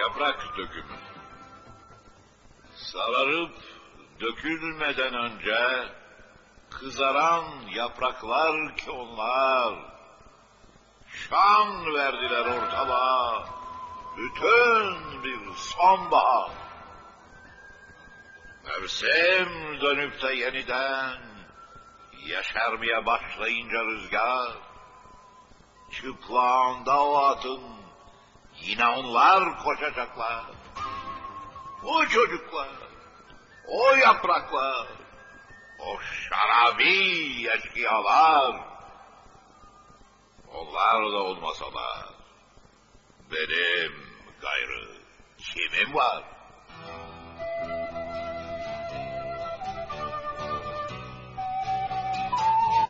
yaprak dökümü. Sararıp dökülmeden önce kızaran yapraklar ki onlar, şan verdiler ortalığa, bütün bir sonbahar. Mevsim dönüp de yeniden yeşermeye başlayınca rüzgar, çıplağında o atın yine onlar koşacaklar. O çocuklar, o yapraklar, o şarabi eşkıyalar, onlar da olmasalar benim gayrı kimim var?